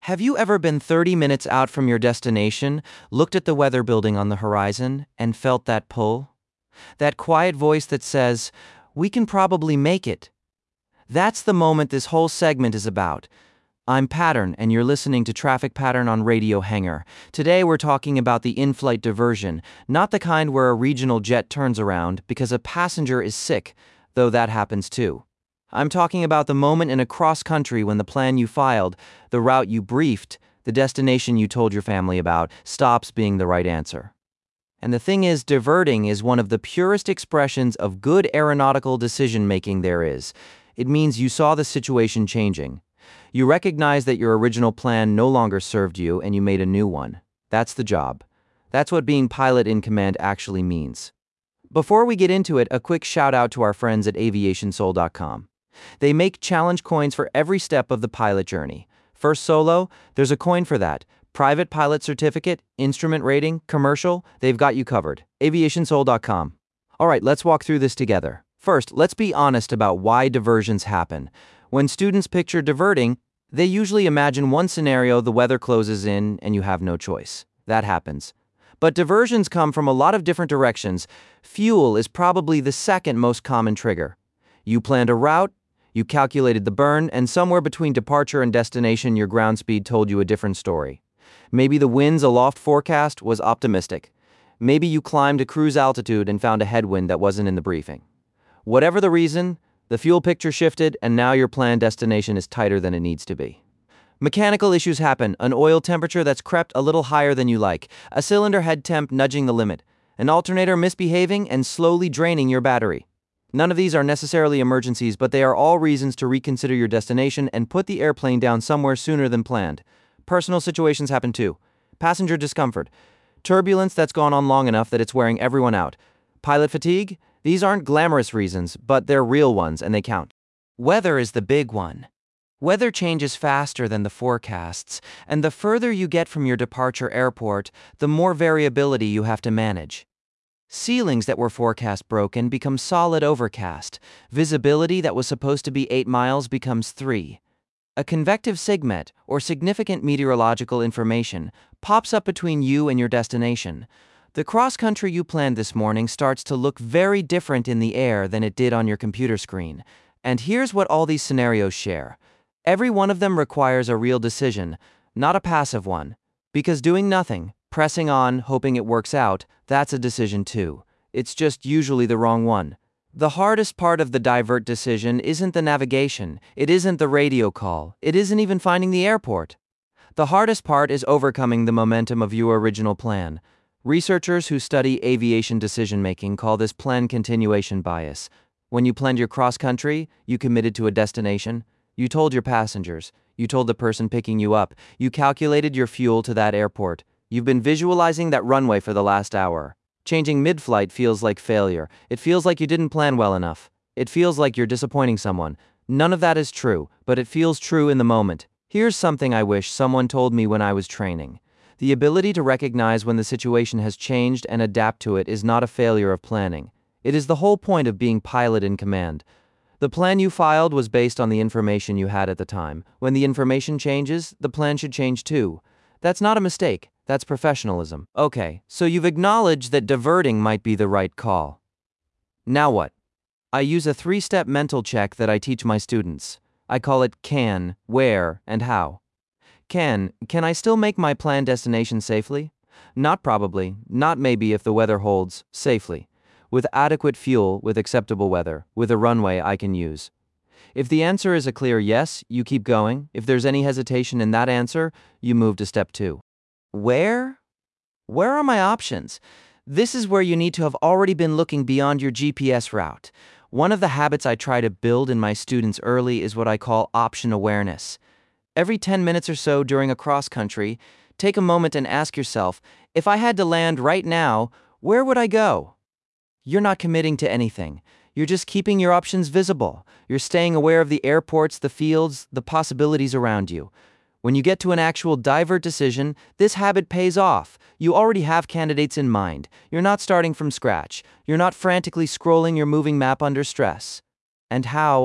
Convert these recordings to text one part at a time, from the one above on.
Have you ever been 30 minutes out from your destination, looked at the weather building on the horizon, and felt that pull? That quiet voice that says, "We can probably make it." That's the moment this whole segment is about. I'm Pattern, and you're listening to Traffic Pattern on Radio Hangar. Today we're talking about the in-flight diversion, not the kind where a regional jet turns around because a passenger is sick, though that happens too. I'm talking about the moment in a cross-country when the plan you filed, the route you briefed, the destination you told your family about, stops being the right answer. And the thing is, diverting is one of the purest expressions of good aeronautical decision-making there is. It means you saw the situation changing. You recognize that your original plan no longer served you and you made a new one. That's the job. That's what being pilot in command actually means. Before we get into it, a quick shout out to our friends at aviationsoul.com. They make challenge coins for every step of the pilot journey. First solo, there's a coin for that. Private pilot certificate, instrument rating, commercial, they've got you covered. aviationsoul.com. All right, let's walk through this together. First, let's be honest about why diversions happen. When students picture diverting, they usually imagine one scenario: the weather closes in and you have no choice. That happens. But diversions come from a lot of different directions. Fuel is probably the second most common trigger. You planned a route, you calculated the burn, and somewhere between departure and destination your ground speed told you a different story. Maybe the wind's aloft forecast was optimistic. Maybe you climbed a cruise altitude and found a headwind that wasn't in the briefing. Whatever the reason, the fuel picture shifted and now your planned destination is tighter than it needs to be. Mechanical issues happen: an oil temperature that's crept a little higher than you like, a cylinder head temp nudging the limit, an alternator misbehaving and slowly draining your battery. None of these are necessarily emergencies, but they are all reasons to reconsider your destination and put the airplane down somewhere sooner than planned. Personal situations happen too. Passenger discomfort. Turbulence that's gone on long enough that it's wearing everyone out. Pilot fatigue? These aren't glamorous reasons, but they're real ones and they count. Weather is the big one. Weather changes faster than the forecasts, and the further you get from your departure airport, the more variability you have to manage. Ceilings that were forecast broken become solid overcast. Visibility that was supposed to be 8 miles becomes 3. A convective sigmet, or significant meteorological information, pops up between you and your destination. The cross-country you planned this morning starts to look very different in the air than it did on your computer screen. And here's what all these scenarios share. Every one of them requires a real decision, not a passive one. Because doing nothing, pressing on, hoping it works out, that's a decision too. It's just usually the wrong one. The hardest part of the divert decision isn't the navigation, it isn't the radio call, it isn't even finding the airport. The hardest part is overcoming the momentum of your original plan. Researchers who study aviation decision-making call this plan continuation bias. When you planned your cross-country, you committed to a destination. You told your passengers, you told the person picking you up, you calculated your fuel to that airport. You've been visualizing that runway for the last hour. Changing mid-flight feels like failure. It feels like you didn't plan well enough. It feels like you're disappointing someone. None of that is true, but it feels true in the moment. Here's something I wish someone told me when I was training. The ability to recognize when the situation has changed and adapt to it is not a failure of planning. It is the whole point of being pilot in command. The plan you filed was based on the information you had at the time. When the information changes, the plan should change too. That's not a mistake. That's professionalism. Okay, so you've acknowledged that diverting might be the right call. Now what? I use a 3-step mental check that I teach my students. I call it can, where, and how. Can I still make my planned destination safely? Not probably, not maybe if the weather holds, safely. With adequate fuel, with acceptable weather, with a runway I can use. If the answer is a clear yes, you keep going. If there's any hesitation in that answer, you move to step 2. Where? Where are my options? This is where you need to have already been looking beyond your GPS route. One of the habits I try to build in my students early is what I call option awareness. Every 10 minutes or so during a cross-country, take a moment and ask yourself, if I had to land right now, where would I go? You're not committing to anything. You're just keeping your options visible. You're staying aware of the airports, the fields, the possibilities around you. When you get to an actual divert decision, this habit pays off. You already have candidates in mind. You're not starting from scratch. You're not frantically scrolling your moving map under stress. And how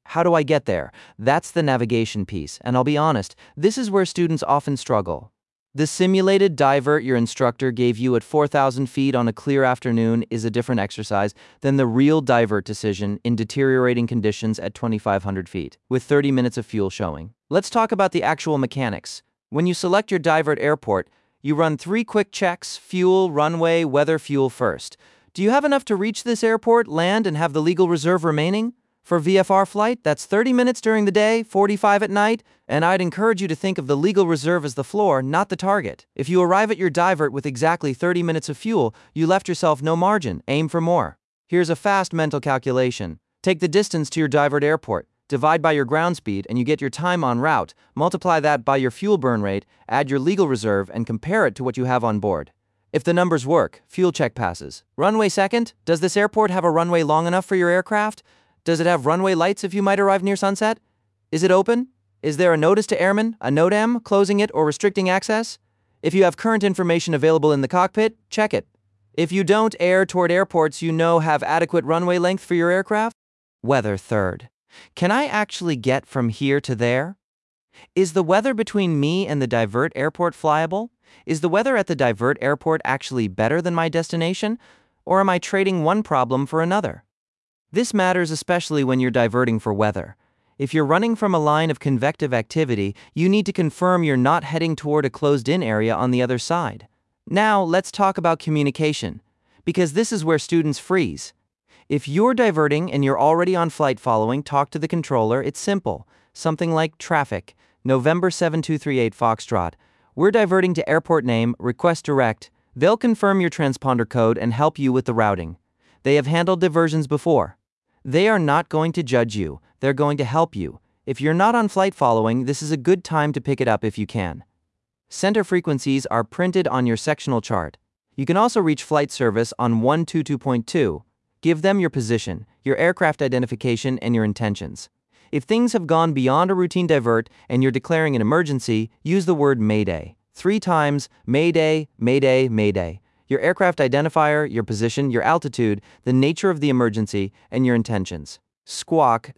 How do I get there? That's the navigation piece, and I'll be honest, this is where students often struggle. The simulated divert your instructor gave you at 4,000 feet on a clear afternoon is a different exercise than the real divert decision in deteriorating conditions at 2,500 feet, with 30 minutes of fuel showing. Let's talk about the actual mechanics. When you select your divert airport, you run 3 quick checks: fuel, runway, weather, fuel first. Do you have enough to reach this airport, land, and have the legal reserve remaining? For VFR flight, that's 30 minutes during the day, 45 at night, and I'd encourage you to think of the legal reserve as the floor, not the target. If you arrive at your divert with exactly 30 minutes of fuel, you left yourself no margin. Aim for more. Here's a fast mental calculation. Take the distance to your divert airport, divide by your ground speed, and you get your time en route. Multiply that by your fuel burn rate, add your legal reserve, and compare it to what you have on board. If the numbers work, fuel check passes. Runway second, does this airport have a runway long enough for your aircraft? Does it have runway lights if you might arrive near sunset? Is it open? Is there a notice to airmen, a NOTAM, closing it or restricting access? If you have current information available in the cockpit, check it. If you don't air toward airports you know have adequate runway length for your aircraft? Weather third. Can I actually get from here to there? Is the weather between me and the divert airport flyable? Is the weather at the divert airport actually better than my destination? Or am I trading one problem for another? This matters especially when you're diverting for weather. If you're running from a line of convective activity, you need to confirm you're not heading toward a closed-in area on the other side. Now, let's talk about communication, because this is where students freeze. If you're diverting and you're already on flight following, talk to the controller. It's simple. Something like traffic, November 7238 Foxtrot. We're diverting to airport name, request direct. They'll confirm your transponder code and help you with the routing. They have handled diversions before. They are not going to judge you, they're going to help you. If you're not on flight following, this is a good time to pick it up if you can. Center frequencies are printed on your sectional chart. You can also reach flight service on 122.2. Give them your position, your aircraft identification, and your intentions. If things have gone beyond a routine divert and you're declaring an emergency, use the word Mayday. 3 times, Mayday, Mayday, Mayday. Your aircraft identifier, your position, your altitude, the nature of the emergency, and your intentions. Squawk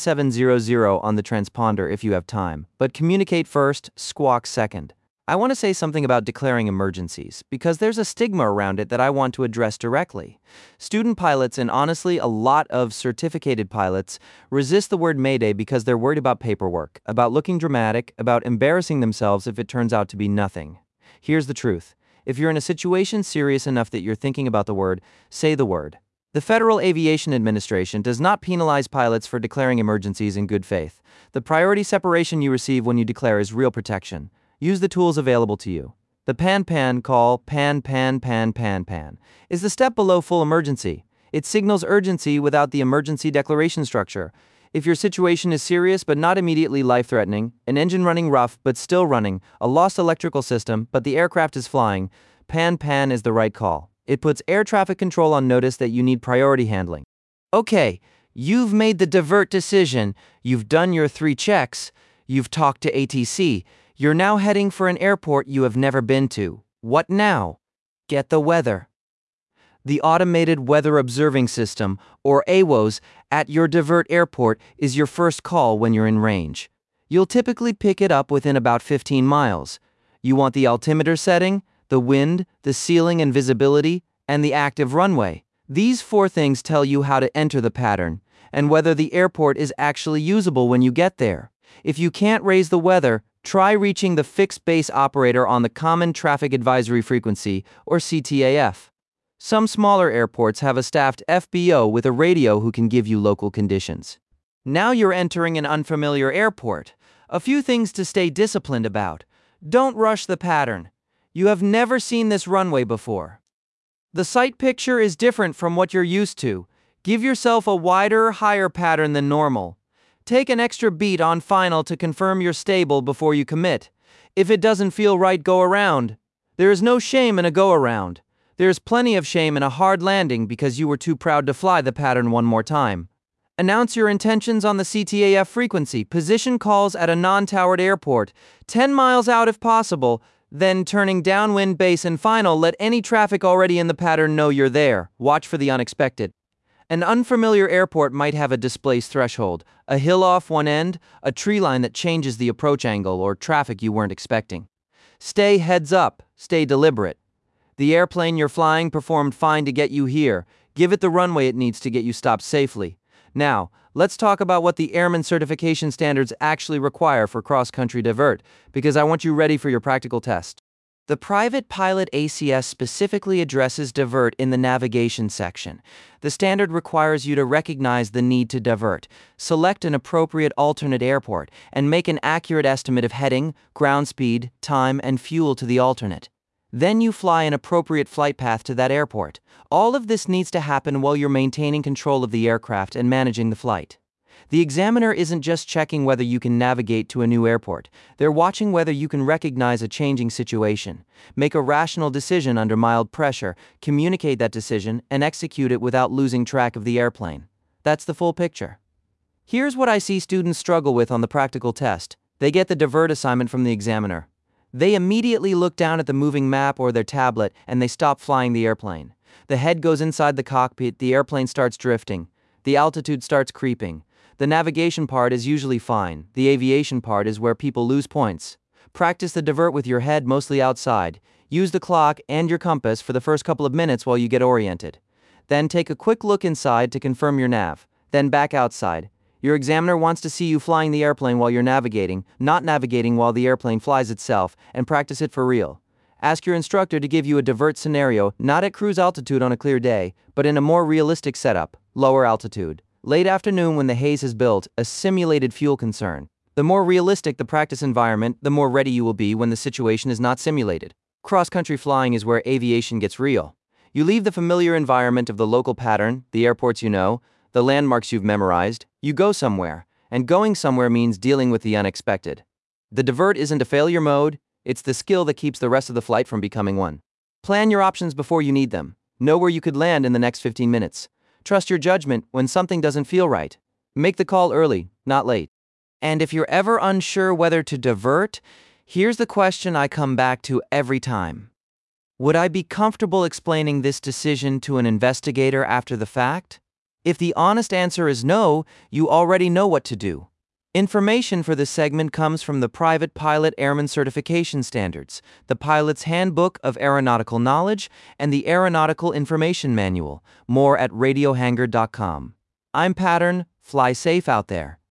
7700 on the transponder if you have time, but communicate first, squawk second. I want to say something about declaring emergencies, because there's a stigma around it that I want to address directly. Student pilots, and honestly a lot of certificated pilots, resist the word Mayday because they're worried about paperwork, about looking dramatic, about embarrassing themselves if it turns out to be nothing. Here's the truth. If you're in a situation serious enough that you're thinking about the word, say the word. The Federal Aviation Administration does not penalize pilots for declaring emergencies in good faith. The priority separation you receive when you declare is real protection. Use the tools available to you. The PAN call, PAN, is the step below full emergency. It signals urgency without the emergency declaration structure. If your situation is serious but not immediately life-threatening, an engine running rough but still running, a lost electrical system but the aircraft is flying, PAN is the right call. It puts air traffic control on notice that you need priority handling. Okay, you've made the divert decision, you've done your 3 checks, you've talked to ATC, you're now heading for an airport you have never been to. What now? Get the weather. The Automated Weather Observing System, or AWOS, at your divert airport is your first call when you're in range. You'll typically pick it up within about 15 miles. You want the altimeter setting, the wind, the ceiling and visibility, and the active runway. These 4 things tell you how to enter the pattern, and whether the airport is actually usable when you get there. If you can't raise the weather, try reaching the fixed base operator on the Common Traffic Advisory Frequency, or CTAF. Some smaller airports have a staffed FBO with a radio who can give you local conditions. Now you're entering an unfamiliar airport. A few things to stay disciplined about. Don't rush the pattern. You have never seen this runway before. The sight picture is different from what you're used to. Give yourself a wider, higher pattern than normal. Take an extra beat on final to confirm you're stable before you commit. If it doesn't feel right, go around. There is no shame in a go-around. There's plenty of shame in a hard landing because you were too proud to fly the pattern one more time. Announce your intentions on the CTAF frequency. Position calls at a non-towered airport, 10 miles out if possible, then turning downwind base and final. Let any traffic already in the pattern know you're there. Watch for the unexpected. An unfamiliar airport might have a displaced threshold, a hill off one end, a tree line that changes the approach angle, or traffic you weren't expecting. Stay heads up, stay deliberate. The airplane you're flying performed fine to get you here. Give it the runway it needs to get you stopped safely. Now, let's talk about what the Airman Certification Standards actually require for cross-country divert, because I want you ready for your practical test. The Private Pilot ACS specifically addresses divert in the navigation section. The standard requires you to recognize the need to divert, select an appropriate alternate airport, and make an accurate estimate of heading, ground speed, time, and fuel to the alternate. Then you fly an appropriate flight path to that airport. All of this needs to happen while you're maintaining control of the aircraft and managing the flight. The examiner isn't just checking whether you can navigate to a new airport. They're watching whether you can recognize a changing situation, make a rational decision under mild pressure, communicate that decision, and execute it without losing track of the airplane. That's the full picture. Here's what I see students struggle with on the practical test. They get the divert assignment from the examiner. They immediately look down at the moving map or their tablet and they stop flying the airplane. The head goes inside the cockpit, the airplane starts drifting. The altitude starts creeping. The navigation part is usually fine. The aviation part is where people lose points. Practice the divert with your head mostly outside. Use the clock and your compass for the first couple of minutes while you get oriented. Then take a quick look inside to confirm your nav. Then back outside. Your examiner wants to see you flying the airplane while you're navigating, not navigating while the airplane flies itself, and practice it for real. Ask your instructor to give you a divert scenario, not at cruise altitude on a clear day, but in a more realistic setup, lower altitude. Late afternoon when the haze has built, a simulated fuel concern. The more realistic the practice environment, the more ready you will be when the situation is not simulated. Cross-country flying is where aviation gets real. You leave the familiar environment of the local pattern, the airports you know, the landmarks you've memorized. You go somewhere, and going somewhere means dealing with the unexpected. The divert isn't a failure mode, it's the skill that keeps the rest of the flight from becoming one. Plan your options before you need them. Know where you could land in the next 15 minutes. Trust your judgment when something doesn't feel right. Make the call early, not late. And if you're ever unsure whether to divert, here's the question I come back to every time. Would I be comfortable explaining this decision to an investigator after the fact? If the honest answer is no, you already know what to do. Information for this segment comes from the Private Pilot Airman Certification Standards, the Pilot's Handbook of Aeronautical Knowledge, and the Aeronautical Information Manual. More at radiohangar.com. I'm Pattern. Fly safe out there.